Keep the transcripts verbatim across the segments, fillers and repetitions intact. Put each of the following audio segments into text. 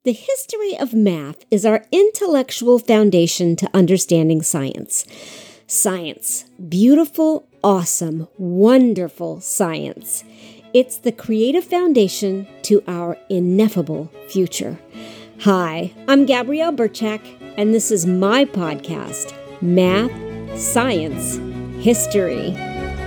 The history of math is our intellectual foundation to understanding science. Science. Beautiful, awesome, wonderful science. It's the creative foundation to our ineffable future. Hi, I'm Gabrielle Burchak, and this is my podcast, Math, Science, History.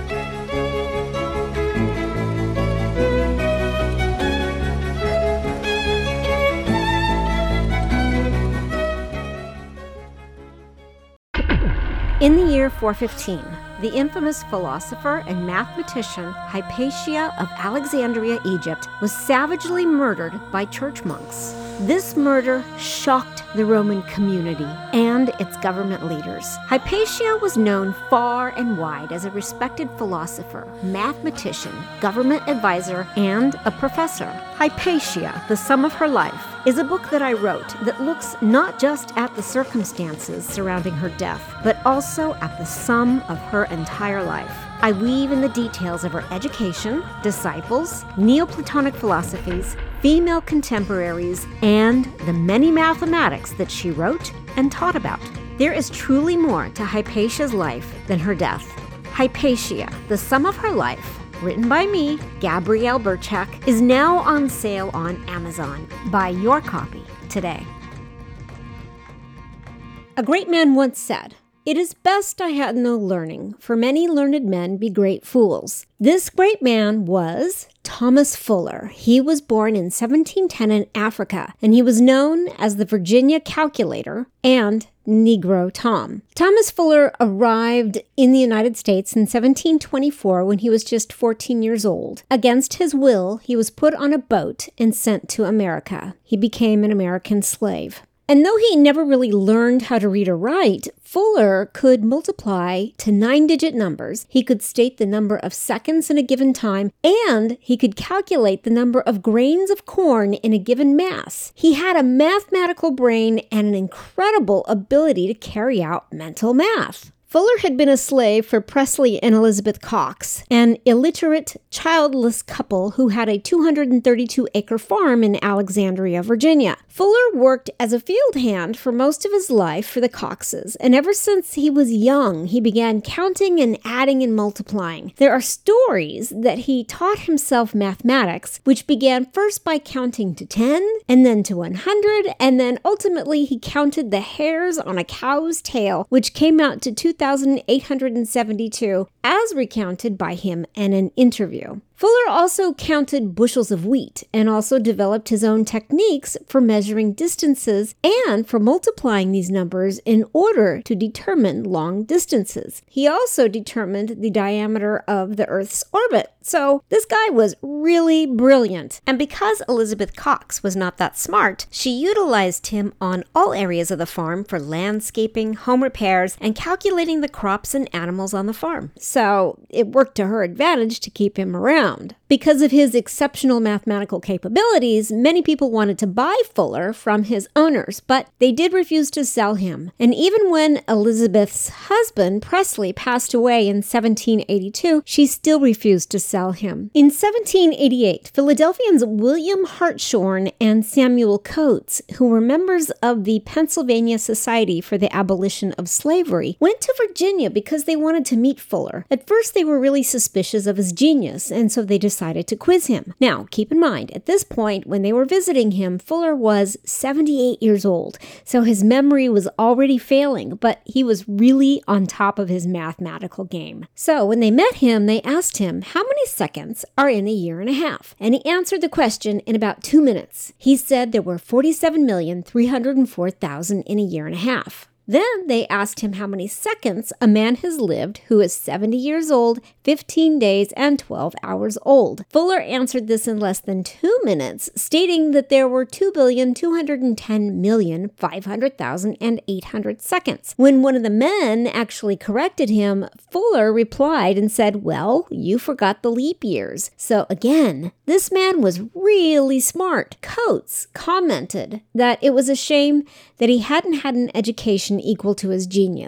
In the year four fifteen, the infamous philosopher and mathematician Hypatia of Alexandria, Egypt, was savagely murdered by church monks. This murder shocked the Roman community and its government leaders. Hypatia was known far and wide as a respected philosopher, mathematician, government advisor, and a professor. Hypatia, The Sum of Her Life, is a book that I wrote that looks not just at the circumstances surrounding her death, but also at the sum of her entire life. I weave in the details of her education, disciples, Neoplatonic philosophies, female contemporaries, and the many mathematics that she wrote and taught about. There is truly more to Hypatia's life than her death. Hypatia, The Sum of Her Life, written by me, Gabrielle Burchak, is now on sale on Amazon. Buy your copy today. A great man once said, "It is best I had no learning, for many learned men be great fools." This great man was Thomas Fuller. He was born in seventeen ten in Africa, and he was known as the Virginia Calculator and Negro Tom. Thomas Fuller arrived in the United States in seventeen twenty-four when he was just fourteen years old. Against his will, he was put on a boat and sent to America. He became an American slave. And though he never really learned how to read or write, Fuller could multiply to nine-digit numbers, he could state the number of seconds in a given time, and he could calculate the number of grains of corn in a given mass. He had a mathematical brain and an incredible ability to carry out mental math. Fuller had been a slave for Presley and Elizabeth Cox, an illiterate, childless couple who had a two hundred thirty-two acre farm in Alexandria, Virginia. Fuller worked as a field hand for most of his life for the Coxes, and ever since he was young, he began counting and adding and multiplying. There are stories that he taught himself mathematics, which began first by counting to ten, and then to one hundred, and then ultimately he counted the hairs on a cow's tail, which came out to two thousand eight hundred seventy-two, as recounted by him in an interview. Fuller also counted bushels of wheat and also developed his own techniques for measuring distances and for multiplying these numbers in order to determine long distances. He also determined the diameter of the Earth's orbit. So this guy was really brilliant. And because Elizabeth Cox was not that smart, she utilized him on all areas of the farm for landscaping, home repairs, and calculating the crops and animals on the farm. So it worked to her advantage to keep him around. Because of his exceptional mathematical capabilities, many people wanted to buy Fuller from his owners, but they did refuse to sell him. And even when Elizabeth's husband, Presley, passed away in seventeen eighty-two, she still refused to sell him. In seventeen eighty-eight, Philadelphians William Hartshorne and Samuel Coates, who were members of the Pennsylvania Society for the Abolition of Slavery, went to Virginia because they wanted to meet Fuller. At first, they were really suspicious of his genius, and so they decided to quiz him. Now, keep in mind, at this point, when they were visiting him, Fuller was seventy-eight years old, so his memory was already failing, but he was really on top of his mathematical game. So when they met him, they asked him, how many seconds are in a year and a half? And he answered the question in about two minutes. He said there were forty-seven million, three hundred four thousand in a year and a half. Then they asked him how many seconds a man has lived who is seventy years old, fifteen days, and twelve hours old. Fuller answered this in less than two minutes, stating that there were two billion, two hundred ten million, five hundred thousand eight hundred seconds. When one of the men actually corrected him, Fuller replied and said, well, you forgot the leap years. So again, this man was really smart. Coates commented that it was a shame that he hadn't had an education equal to his genius.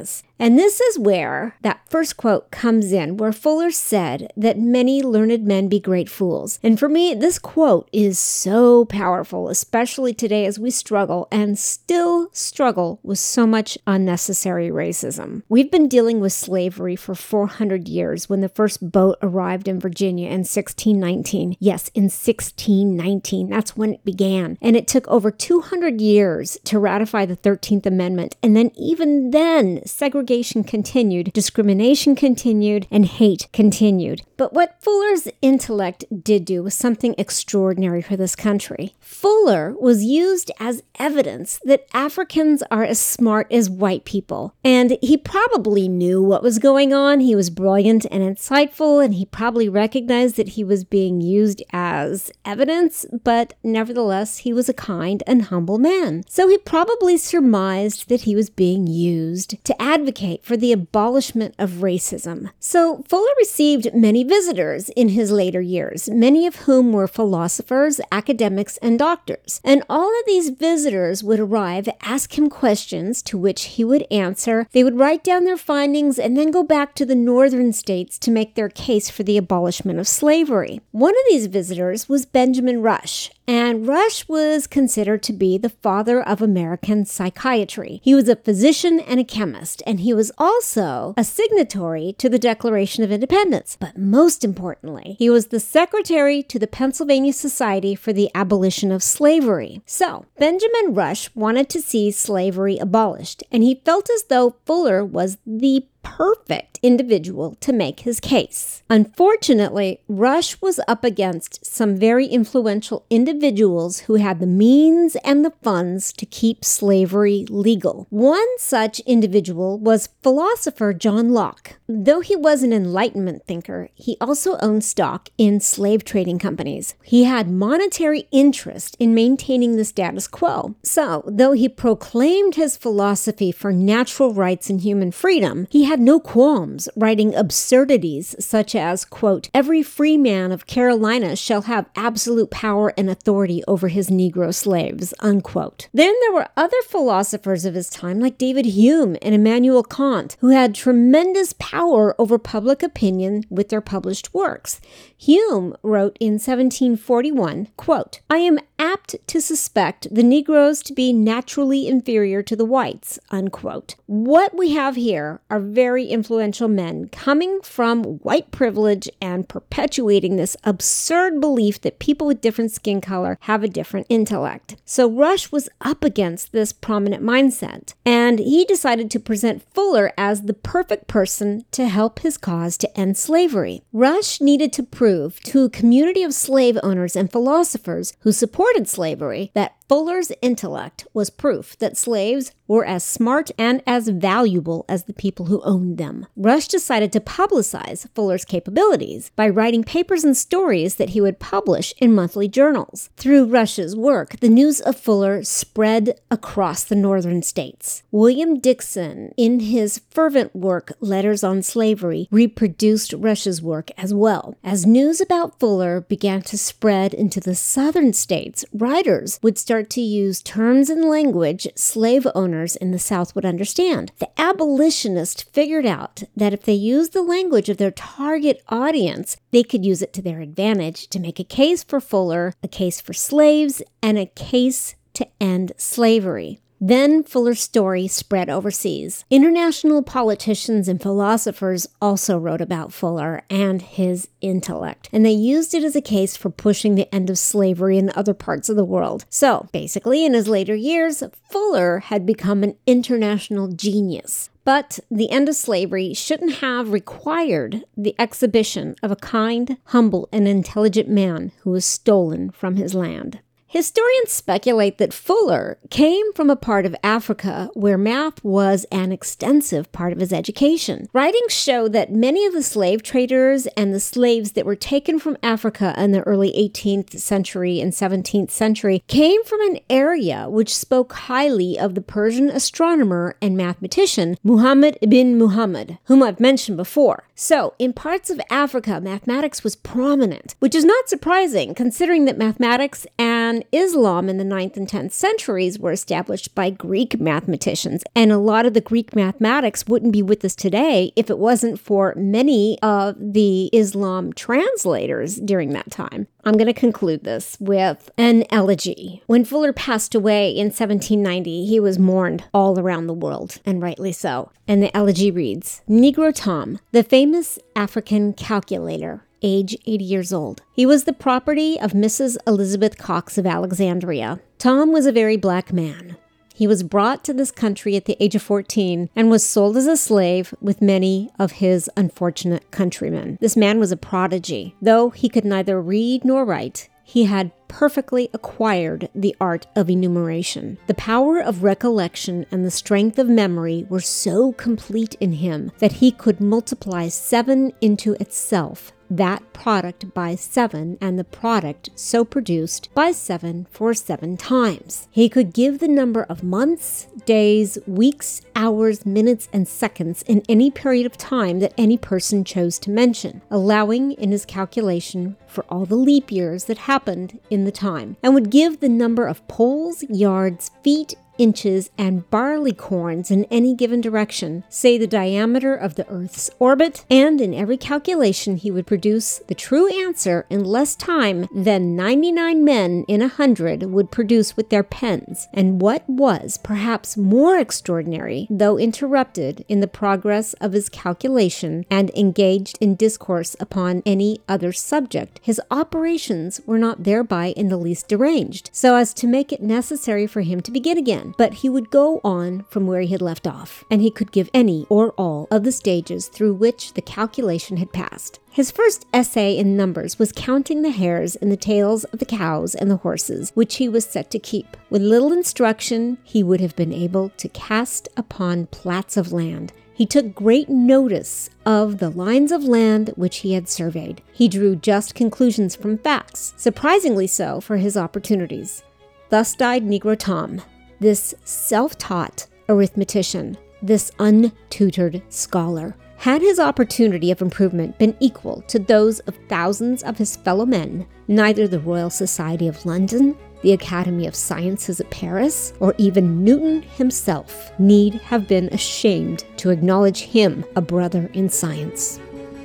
And this is where that first quote comes in, where Fuller said that many learned men be great fools. And for me, this quote is so powerful, especially today as we struggle and still struggle with so much unnecessary racism. We've been dealing with slavery for four hundred years when the first boat arrived in Virginia in sixteen nineteen. Yes, in sixteen nineteen. That's when it began. And it took over two hundred years to ratify the thirteenth Amendment. And then even then, segregation continued, discrimination continued, and hate continued. But what Fuller's intellect did do was something extraordinary for this country. Fuller was used as evidence that Africans are as smart as white people. And he probably knew what was going on. He was brilliant and insightful, and he probably recognized that he was being used as evidence, but nevertheless, he was a kind and humble man. So he probably surmised that he was being used to advocate for the abolishment of racism. So Fuller received many visitors in his later years, many of whom were philosophers, academics, and doctors. And all of these visitors would arrive, ask him questions to which he would answer. They would write down their findings and then go back to the northern states to make their case for the abolishment of slavery. One of these visitors was Benjamin Rush. And Rush was considered to be the father of American psychiatry. He was a physician and a chemist, and he was also a signatory to the Declaration of Independence. But most importantly, he was the secretary to the Pennsylvania Society for the Abolition of Slavery. So, Benjamin Rush wanted to see slavery abolished, and he felt as though Fuller was the perfect individual to make his case. Unfortunately, Rush was up against some very influential individuals who had the means and the funds to keep slavery legal. One such individual was philosopher John Locke. Though he was an Enlightenment thinker, he also owned stock in slave trading companies. He had monetary interest in maintaining the status quo. So, though he proclaimed his philosophy for natural rights and human freedom, he had no qualms writing absurdities such as, quote, "Every free man of Carolina shall have absolute power and authority over his Negro slaves," unquote. Then there were other philosophers of his time like David Hume and Immanuel Kant, who had tremendous power over public opinion with their published works. Hume wrote in seventeen forty-one, quote, "I am apt to suspect the Negroes to be naturally inferior to the whites," unquote. What we have here are very influential men coming from white privilege and perpetuating this absurd belief that people with different skin color have a different intellect. So Rush was up against this prominent mindset, and he decided to present Fuller as the perfect person to help his cause to end slavery. Rush needed to prove to a community of slave owners and philosophers who supported slavery that Fuller's intellect was proof that slaves were as smart and as valuable as the people who owned them. Rush decided to publicize Fuller's capabilities by writing papers and stories that he would publish in monthly journals. Through Rush's work, the news of Fuller spread across the northern states. William Dixon, in his fervent work, Letters on Slavery, reproduced Rush's work as well. As news about Fuller began to spread into the southern states, writers would start to use terms and language slave owners in the South would understand. The abolitionists figured out that if they used the language of their target audience, they could use it to their advantage to make a case for Fuller, a case for slaves, and a case to end slavery. Then Fuller's story spread overseas. International politicians and philosophers also wrote about Fuller and his intellect, and they used it as a case for pushing the end of slavery in other parts of the world. So, basically, in his later years, Fuller had become an international genius. But the end of slavery shouldn't have required the exhibition of a kind, humble, and intelligent man who was stolen from his land. Historians speculate that Fuller came from a part of Africa where math was an extensive part of his education. Writings show that many of the slave traders and the slaves that were taken from Africa in the early eighteenth century and seventeenth century came from an area which spoke highly of the Persian astronomer and mathematician Muhammad ibn Muhammad, whom I've mentioned before. So, in parts of Africa, mathematics was prominent, which is not surprising considering that mathematics and And Islam in the ninth and tenth centuries were established by Greek mathematicians. And a lot of the Greek mathematics wouldn't be with us today if it wasn't for many of the Islam translators during that time. I'm going to conclude this with an elegy. When Fuller passed away in seventeen ninety, he was mourned all around the world, and rightly so. And the elegy reads, Negro Tom, the famous African calculator, age eighty years old. He was the property of Missus Elizabeth Cox of Alexandria. Tom was a very black man. He was brought to this country at the age of fourteen and was sold as a slave with many of his unfortunate countrymen. This man was a prodigy. Though he could neither read nor write, he had perfectly acquired the art of enumeration. The power of recollection and the strength of memory were so complete in him that he could multiply seven into itself, that product by seven, and the product so produced by seven for seven times. He could give the number of months, days, weeks, hours, minutes, and seconds in any period of time that any person chose to mention, allowing in his calculation for all the leap years that happened in the time, and would give the number of poles, yards, feet, inches, and barleycorns in any given direction, say the diameter of the Earth's orbit, and in every calculation he would produce the true answer in less time than ninety-nine men in a hundred would produce with their pens. And what was perhaps more extraordinary, though interrupted in the progress of his calculation and engaged in discourse upon any other subject, his operations were not thereby in the least deranged, so as to make it necessary for him to begin again. But he would go on from where he had left off, and he could give any or all of the stages through which the calculation had passed. His first essay in numbers was counting the hairs in the tails of the cows and the horses, which he was set to keep. With little instruction, he would have been able to cast upon plats of land. He took great notice of the lines of land which he had surveyed. He drew just conclusions from facts, surprisingly so for his opportunities. Thus died Negro Tom, this self-taught arithmetician, this untutored scholar. Had his opportunity of improvement been equal to those of thousands of his fellow men, neither the Royal Society of London, the Academy of Sciences at Paris, or even Newton himself need have been ashamed to acknowledge him a brother in science.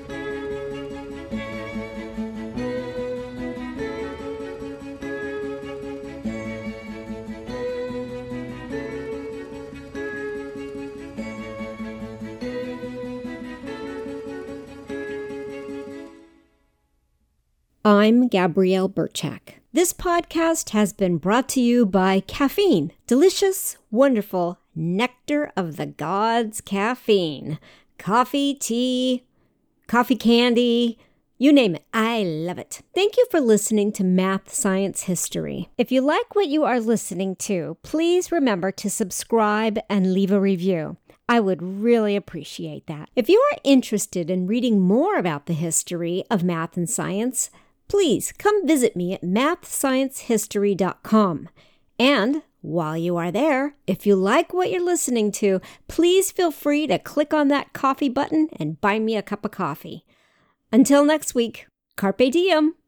I'm Gabrielle Birchak. This podcast has been brought to you by caffeine. Delicious, wonderful nectar of the gods caffeine. Coffee, tea, coffee candy, you name it. I love it. Thank you for listening to Math Science History. If you like what you are listening to, please remember to subscribe and leave a review. I would really appreciate that. If you are interested in reading more about the history of math and science, please come visit me at math science history dot com. And while you are there, if you like what you're listening to, please feel free to click on that coffee button and buy me a cup of coffee. Until next week, carpe diem.